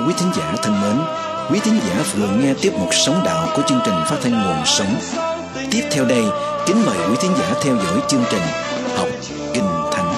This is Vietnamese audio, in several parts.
quý thính giả thân mến, quý thính giả vừa nghe tiếp mục Sống Đạo của chương trình phát thanh Nguồn Sống. Tiếp theo đây, kính mời quý thính giả theo dõi chương trình Học Kinh Thánh.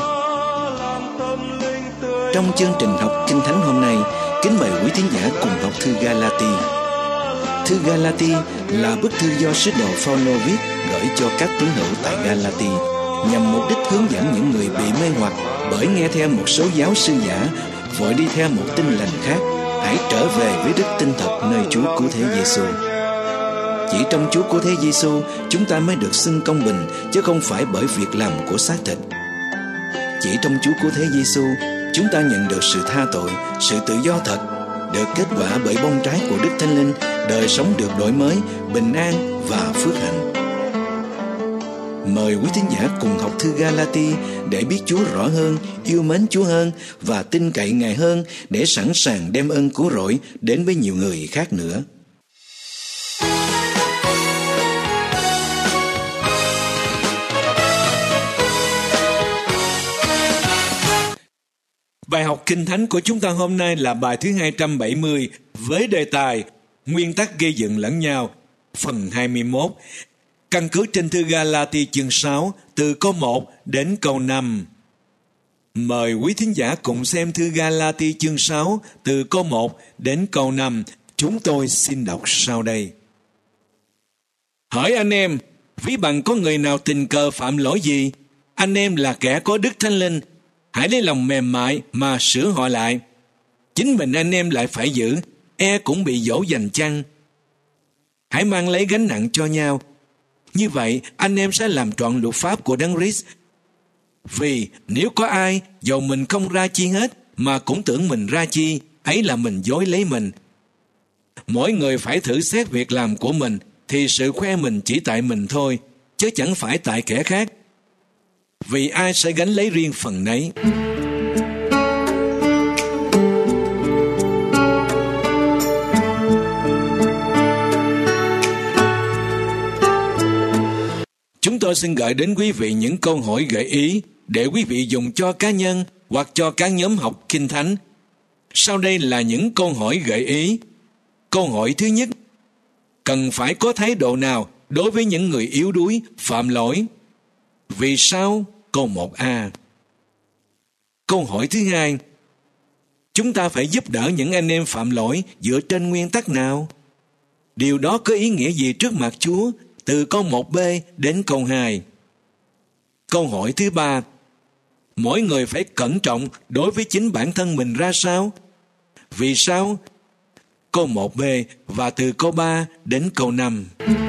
Trong chương trình Học Kinh Thánh hôm nay, kính mời quý thính giả cùng học thư Galati. Thư Galati là bức thư do sứ đồ Phaolô viết gửi cho các tín hữu tại Galati, nhằm mục đích hướng dẫn những người bị mê hoặc bởi nghe theo một số giáo sư giả, vội đi theo một tin lành khác, hãy trở về với đức tin thật nơi Chúa Cứu Thế Giêsu. Chỉ trong Chúa Cứu Thế Giêsu chúng ta mới được xưng công bình, chứ không phải bởi việc làm của xác thịt. Chỉ trong Chúa Cứu Thế Giêsu chúng ta nhận được sự tha tội, sự tự do thật, được kết quả bởi bông trái của Đức Thánh Linh, đời sống được đổi mới, bình an và phước hạnh. Mời quý thính giả cùng học thư Galati để biết Chúa rõ hơn, yêu mến Chúa hơn và tin cậy Ngài hơn, để sẵn sàng đem ơn cứu rỗi đến với nhiều người khác nữa. Bài học Kinh Thánh của chúng ta hôm nay là bài thứ 270 với đề tài Nguyên tắc gây dựng lẫn nhau, phần 21. Căn cứ trên thư Galati chương 6 từ câu 1 đến câu 5. Mời quý thính giả cùng xem thư Galati chương 6 từ câu 1 đến câu 5. Chúng tôi xin đọc sau đây. Hỏi anh em, ví bằng có người nào tình cờ phạm lỗi gì? Anh em là kẻ có Đức Thánh Linh, hãy lấy lòng mềm mại mà sửa họ lại. Chính mình anh em lại phải giữ, cũng bị dỗ dành chăng? Hãy mang lấy gánh nặng cho nhau. Như vậy, anh em sẽ làm trọn luật pháp của Đấng Christ. Vì nếu có ai, dầu mình không ra chi hết, mà cũng tưởng mình ra chi, ấy là mình dối lấy mình. Mỗi người phải thử xét việc làm của mình, thì sự khoe mình chỉ tại mình thôi, chứ chẳng phải tại kẻ khác. Vì ai sẽ gánh lấy riêng phần nấy. Chúng tôi xin gửi đến quý vị những câu hỏi gợi ý để quý vị dùng cho cá nhân hoặc cho các nhóm học Kinh Thánh. Sau đây là những câu hỏi gợi ý. Câu hỏi thứ nhất: cần phải có thái độ nào đối với những người yếu đuối, phạm lỗi? Vì sao? Câu 1A. Câu hỏi thứ hai: chúng ta phải giúp đỡ những anh em phạm lỗi dựa trên nguyên tắc nào? Điều đó có ý nghĩa gì trước mặt Chúa? Từ câu 1B đến câu 2. Câu hỏi thứ ba: mỗi người phải cẩn trọng đối với chính bản thân mình ra sao? Vì sao? Câu 1B và từ câu 3 đến câu 5.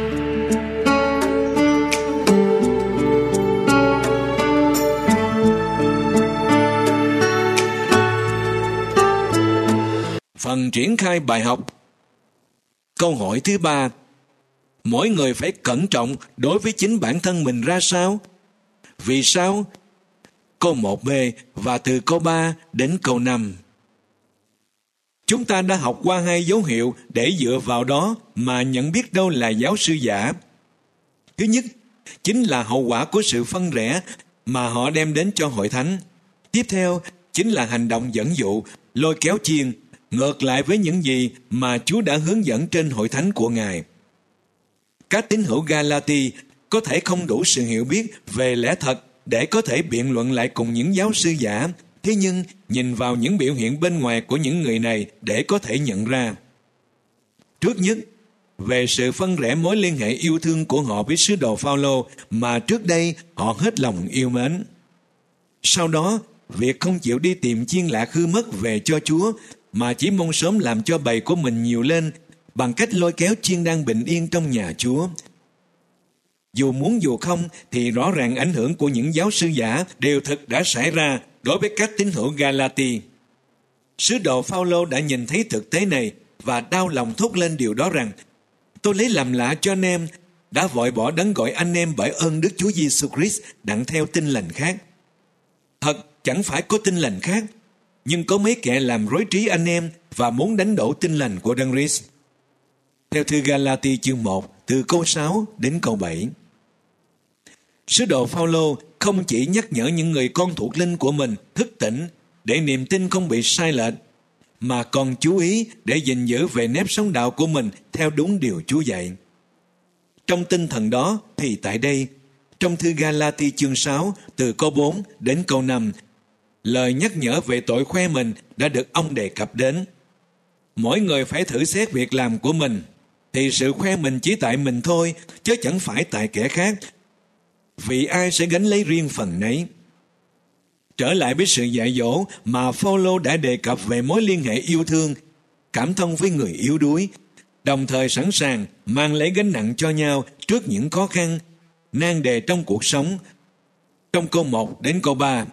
Phần triển khai bài học. Câu hỏi thứ ba: mỗi người phải cẩn trọng đối với chính bản thân mình ra sao? Vì sao? Câu 1B và từ câu 3 đến câu 5. Chúng ta đã học qua 2 dấu hiệu để dựa vào đó mà nhận biết đâu là giáo sư giả. Thứ nhất, chính là hậu quả của sự phân rẽ mà họ đem đến cho hội thánh. Tiếp theo, chính là hành động dẫn dụ, lôi kéo chiên, ngược lại với những gì mà Chúa đã hướng dẫn trên hội thánh của Ngài. Các tín hữu Galati có thể không đủ sự hiểu biết về lẽ thật để có thể biện luận lại cùng những giáo sư giả, thế nhưng nhìn vào những biểu hiện bên ngoài của những người này để có thể nhận ra. Trước nhất, về sự phân rẽ mối liên hệ yêu thương của họ với sứ đồ Phaolô mà trước đây họ hết lòng yêu mến. Sau đó, việc không chịu đi tìm chiên lạc hư mất về cho Chúa, mà chỉ mong sớm làm cho bầy của mình nhiều lên bằng cách lôi kéo chiên đang bình yên trong nhà Chúa. Dù muốn dù không thì rõ ràng ảnh hưởng của những giáo sư giả đều thực đã xảy ra đối với các tín hữu Galati. Sứ đồ Phaolô đã nhìn thấy thực tế này và đau lòng thốt lên điều đó rằng: tôi lấy làm lạ cho anh em đã vội bỏ Đấng gọi anh em bởi ơn Đức Chúa Giêsu Christ đặng theo tin lành khác. Thật chẳng phải có tin lành khác, nhưng có mấy kẻ làm rối trí anh em và muốn đánh đổ tin lành của Đấng Christ. Theo thư Galati chương 1 từ câu 6 đến câu 7. Sứ đồ Phaolô không chỉ nhắc nhở những người con thuộc linh của mình thức tỉnh để niềm tin không bị sai lệch, mà còn chú ý để gìn giữ về nếp sống đạo của mình theo đúng điều Chúa dạy. Trong tinh thần đó thì tại đây, trong thư Ga-la-ti chương 6 từ câu 4 đến câu 5, lời nhắc nhở về tội khoe mình đã được ông đề cập đến. Mỗi người phải thử xét việc làm của mình, thì sự khoe mình chỉ tại mình thôi, chứ chẳng phải tại kẻ khác, vì ai sẽ gánh lấy riêng phần nấy. Trở lại với sự dạy dỗ mà Phao-lô đã đề cập về mối liên hệ yêu thương, cảm thông với người yếu đuối, đồng thời sẵn sàng mang lấy gánh nặng cho nhau trước những khó khăn, nan đề trong cuộc sống, trong câu 1 đến câu 3.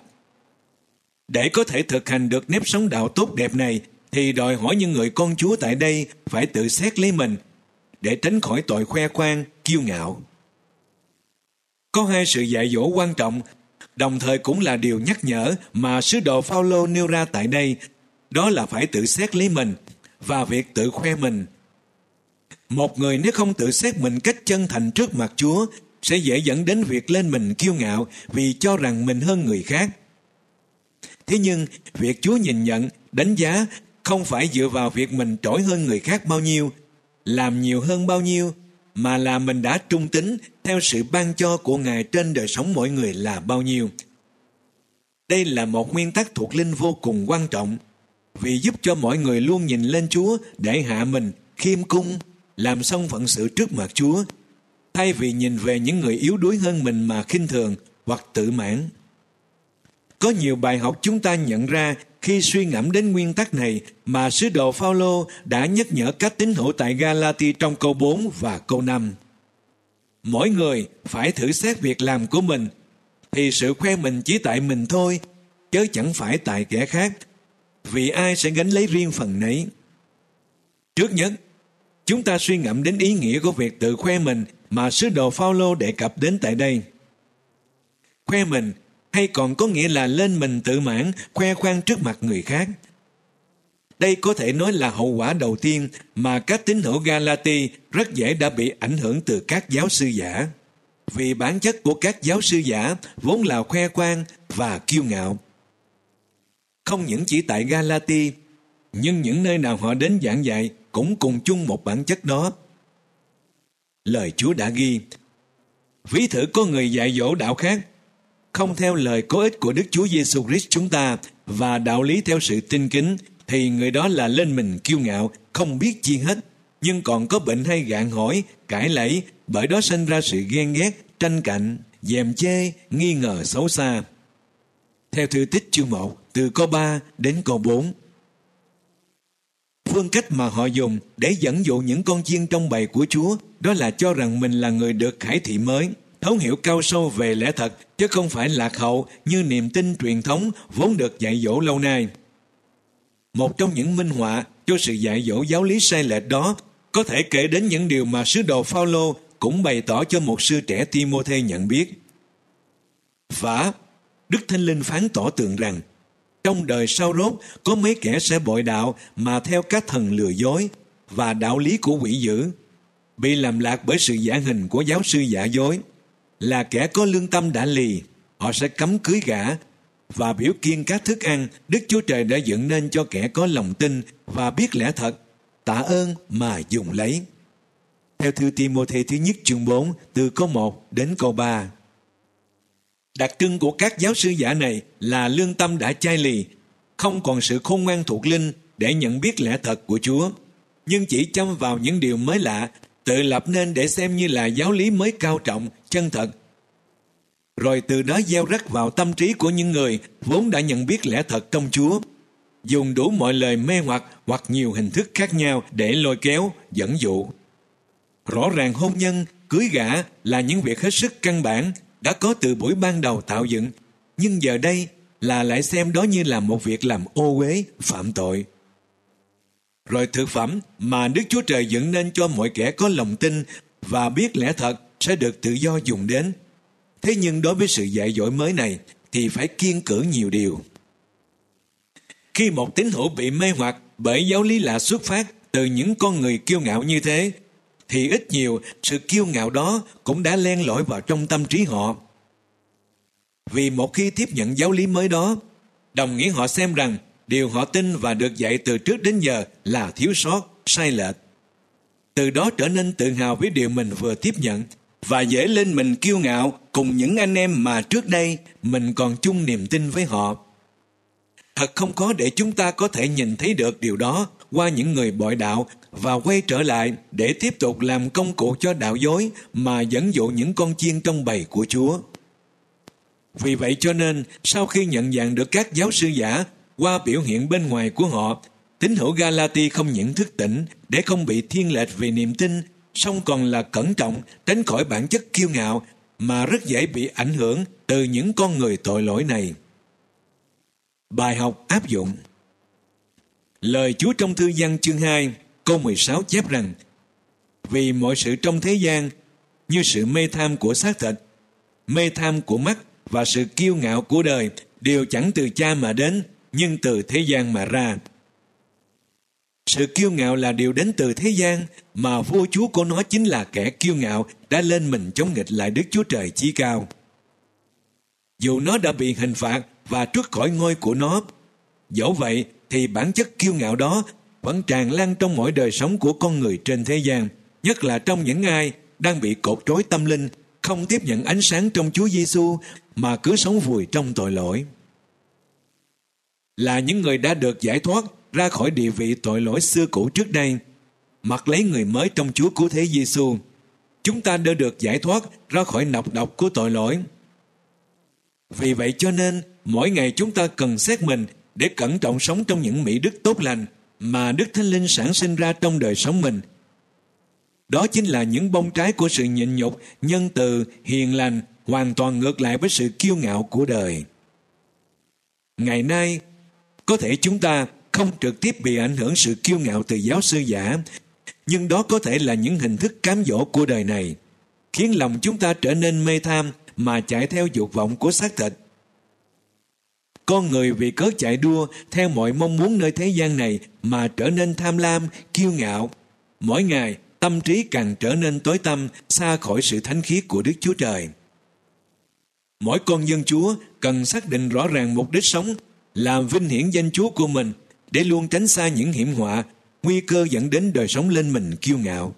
Để có thể thực hành được nếp sống đạo tốt đẹp này, thì đòi hỏi những người con Chúa tại đây phải tự xét lấy mình, để tránh khỏi tội khoe khoang, kiêu ngạo. Có hai sự dạy dỗ quan trọng, đồng thời cũng là điều nhắc nhở mà sứ đồ Phao-lô nêu ra tại đây, đó là phải tự xét lấy mình và việc tự khoe mình. Một người nếu không tự xét mình cách chân thành trước mặt Chúa, sẽ dễ dẫn đến việc lên mình kiêu ngạo vì cho rằng mình hơn người khác. Thế nhưng, việc Chúa nhìn nhận, đánh giá không phải dựa vào việc mình trỗi hơn người khác bao nhiêu, làm nhiều hơn bao nhiêu, mà là mình đã trung tín theo sự ban cho của Ngài trên đời sống mỗi người là bao nhiêu. Đây là một nguyên tắc thuộc linh vô cùng quan trọng, vì giúp cho mọi người luôn nhìn lên Chúa để hạ mình, khiêm cung, làm xong phận sự trước mặt Chúa, thay vì nhìn về những người yếu đuối hơn mình mà khinh thường hoặc tự mãn. Có nhiều bài học chúng ta nhận ra khi suy ngẫm đến nguyên tắc này mà sứ đồ Phao-lô đã nhắc nhở các tín hữu tại Ga-la-ti trong câu 4 và câu 5. Mỗi người phải thử xét việc làm của mình, thì sự khoe mình chỉ tại mình thôi, chứ chẳng phải tại kẻ khác, vì ai sẽ gánh lấy riêng phần nấy. Trước nhất, chúng ta suy ngẫm đến ý nghĩa của việc tự khoe mình mà sứ đồ Phao-lô đề cập đến tại đây. Khoe mình hay còn có nghĩa là lên mình tự mãn, khoe khoang trước mặt người khác. Đây có thể nói là hậu quả đầu tiên mà các tín hữu Ga-la-ti rất dễ đã bị ảnh hưởng từ các giáo sư giả. Vì bản chất của các giáo sư giả vốn là khoe khoang và kiêu ngạo. Không những chỉ tại Ga-la-ti, nhưng những nơi nào họ đến giảng dạy cũng cùng chung một bản chất đó. Lời Chúa đã ghi: ví thử có người dạy dỗ đạo khác, không theo lời có ích của Đức Chúa Giêsu Christ chúng ta và đạo lý theo sự tin kính, thì người đó là lên mình kiêu ngạo, không biết chi hết, nhưng còn có bệnh hay gạn hỏi, cãi lẫy, bởi đó sinh ra sự ghen ghét, tranh cạnh, dèm chê, nghi ngờ xấu xa. Theo thư Tích chương 1, từ câu 3 đến câu 4. Phương cách mà họ dùng để dẫn dụ những con chiên trong bầy của Chúa, đó là cho rằng mình là người được khải thị mới, thấu hiểu cao sâu về lẽ thật, chứ không phải lạc hậu như niềm tin truyền thống vốn được dạy dỗ lâu nay. Một trong những minh họa cho sự dạy dỗ giáo lý sai lệch đó có thể kể đến những điều mà sứ đồ Phao-lô cũng bày tỏ cho mục sư trẻ Ti-mô-thê nhận biết. Và Đức Thánh Linh phán tỏ tường rằng trong đời sau rốt có mấy kẻ sẽ bội đạo mà theo các thần lừa dối và đạo lý của quỷ dữ, bị làm lạc bởi sự giả hình của giáo sư giả dối. Là kẻ có lương tâm đã lì, họ sẽ cấm cưới gả và biểu kiêng các thức ăn Đức Chúa Trời đã dựng nên cho kẻ có lòng tin và biết lẽ thật, tạ ơn mà dùng lấy. Theo thư Ti-mô-thê thứ nhất chương 4, từ câu 1 đến câu 3. Đặc trưng của các giáo sư giả này là lương tâm đã chai lì, không còn sự khôn ngoan thuộc linh để nhận biết lẽ thật của Chúa, nhưng chỉ chăm vào những điều mới lạ, tự lập nên để xem như là giáo lý mới cao trọng, chân thật. Rồi từ đó gieo rắc vào tâm trí của những người vốn đã nhận biết lẽ thật trong Chúa, dùng đủ mọi lời mê hoặc nhiều hình thức khác nhau để lôi kéo, dẫn dụ. Rõ ràng hôn nhân, cưới gả là những việc hết sức căn bản, đã có từ buổi ban đầu tạo dựng, nhưng giờ đây là lại xem đó như là một việc làm ô uế, phạm tội. Rồi thực phẩm mà Đức Chúa Trời dựng nên cho mọi kẻ có lòng tin và biết lẽ thật sẽ được tự do dùng đến. Thế nhưng đối với sự dạy dỗ mới này thì phải kiêng cữ nhiều điều. Khi một tín hữu bị mê hoặc bởi giáo lý lạ xuất phát từ những con người kiêu ngạo như thế, thì ít nhiều sự kiêu ngạo đó cũng đã len lỏi vào trong tâm trí họ. Vì một khi tiếp nhận giáo lý mới đó, đồng nghĩa họ xem rằng điều họ tin và được dạy từ trước đến giờ là thiếu sót, sai lệch. Từ đó trở nên tự hào với điều mình vừa tiếp nhận và dễ lên mình kiêu ngạo cùng những anh em mà trước đây mình còn chung niềm tin với họ. Thật không khó để chúng ta có thể nhìn thấy được điều đó qua những người bội đạo và quay trở lại để tiếp tục làm công cụ cho đạo dối mà dẫn dụ những con chiên trong bầy của Chúa. Vì vậy cho nên, sau khi nhận dạng được các giáo sư giả qua biểu hiện bên ngoài của họ, tín hữu Galati không những thức tỉnh để không bị thiên lệch về niềm tin, song còn là cẩn trọng tránh khỏi bản chất kiêu ngạo mà rất dễ bị ảnh hưởng từ những con người tội lỗi này. Bài học áp dụng. Lời Chúa trong thư Giăng chương 2 câu 16 chép rằng: vì mọi sự trong thế gian như sự mê tham của xác thịt, mê tham của mắt và sự kiêu ngạo của đời đều chẳng từ Cha mà đến, nhưng từ thế gian mà ra. Sự kiêu ngạo là điều đến từ thế gian, mà vua chúa của nó chính là kẻ kiêu ngạo đã lên mình chống nghịch lại Đức Chúa Trời chí cao. Dù nó đã bị hình phạt và truất khỏi ngôi của nó, dẫu vậy thì bản chất kiêu ngạo đó vẫn tràn lan trong mỗi đời sống của con người trên thế gian, nhất là trong những ai đang bị cột trói tâm linh, không tiếp nhận ánh sáng trong Chúa Giêsu mà cứ sống vùi trong tội lỗi. Là những người đã được giải thoát ra khỏi địa vị tội lỗi xưa cũ trước đây, mặc lấy người mới trong Chúa Cứu Thế Giêsu, chúng ta đã được giải thoát ra khỏi nọc độc của tội lỗi. Vì vậy cho nên, mỗi ngày chúng ta cần xét mình để cẩn trọng sống trong những mỹ đức tốt lành mà Đức Thánh Linh sản sinh ra trong đời sống mình. Đó chính là những bông trái của sự nhịn nhục, nhân từ, hiền lành, hoàn toàn ngược lại với sự kiêu ngạo của đời. Ngày nay, có thể chúng ta không trực tiếp bị ảnh hưởng sự kiêu ngạo từ giáo sư giả, nhưng đó có thể là những hình thức cám dỗ của đời này, khiến lòng chúng ta trở nên mê tham mà chạy theo dục vọng của xác thịt. Con người vì cớ chạy đua theo mọi mong muốn nơi thế gian này mà trở nên tham lam, kiêu ngạo. Mỗi ngày, tâm trí càng trở nên tối tăm, xa khỏi sự thánh khiết của Đức Chúa Trời. Mỗi con dân Chúa cần xác định rõ ràng mục đích sống, làm vinh hiển danh Chúa của mình để luôn tránh xa những hiểm họa, nguy cơ dẫn đến đời sống lên mình kiêu ngạo.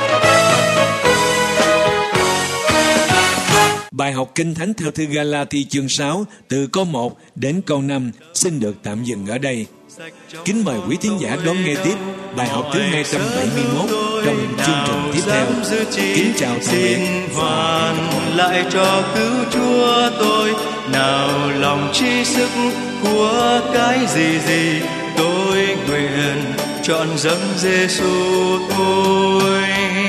Bài học Kinh Thánh theo thư Galati chương 6 từ câu 1 đến câu 5 xin được tạm dừng ở đây. Kính mời quý thính giả đón nghe tiếp bài học thứ 271 trong chương trình tiếp theo. Kính chào tạm biệt. Hoàn lại cho cứu Chúa tôi, nào lòng chi sức của cái gì tôi nguyện chọn dâng Giêsu thôi.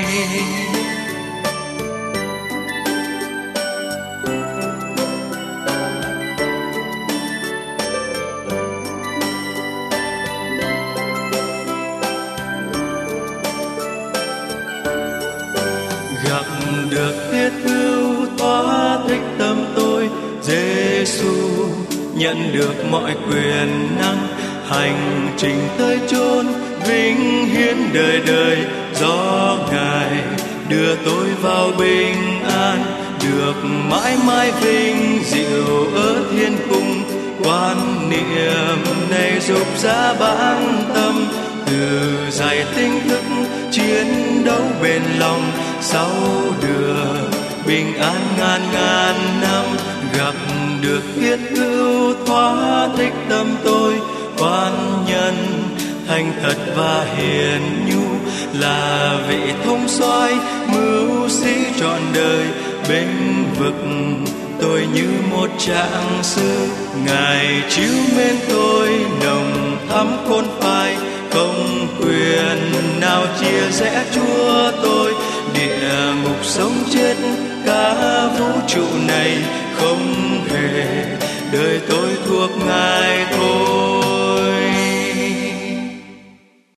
Gặp được thiết hữu thỏa thích tâm tôi, Giêsu nhận được mọi quyền năng, hành trình tới chốn vinh hiển đời đời, do Ngài đưa tôi vào bình an, được mãi mãi vinh diệu ở thiên cung. Quan niệm này giúp giá bản tâm, từ dạy tinh thức chiến đấu bền lòng, sau được bình an ngàn năm. Gặp được thiết hữu thỏa thích tâm tôi, quan nhân thành thật và hiền nhu, là vị thông soái mưu sĩ trọn đời, bênh vực tôi như một trạng sư. Ngài chiếu mến tôi nồng thắm khôn phai, không quyền nào chia rẽ Chúa tôi. Địa ngục sống chết cả vũ trụ này, không hề đời tôi thuộc Ngài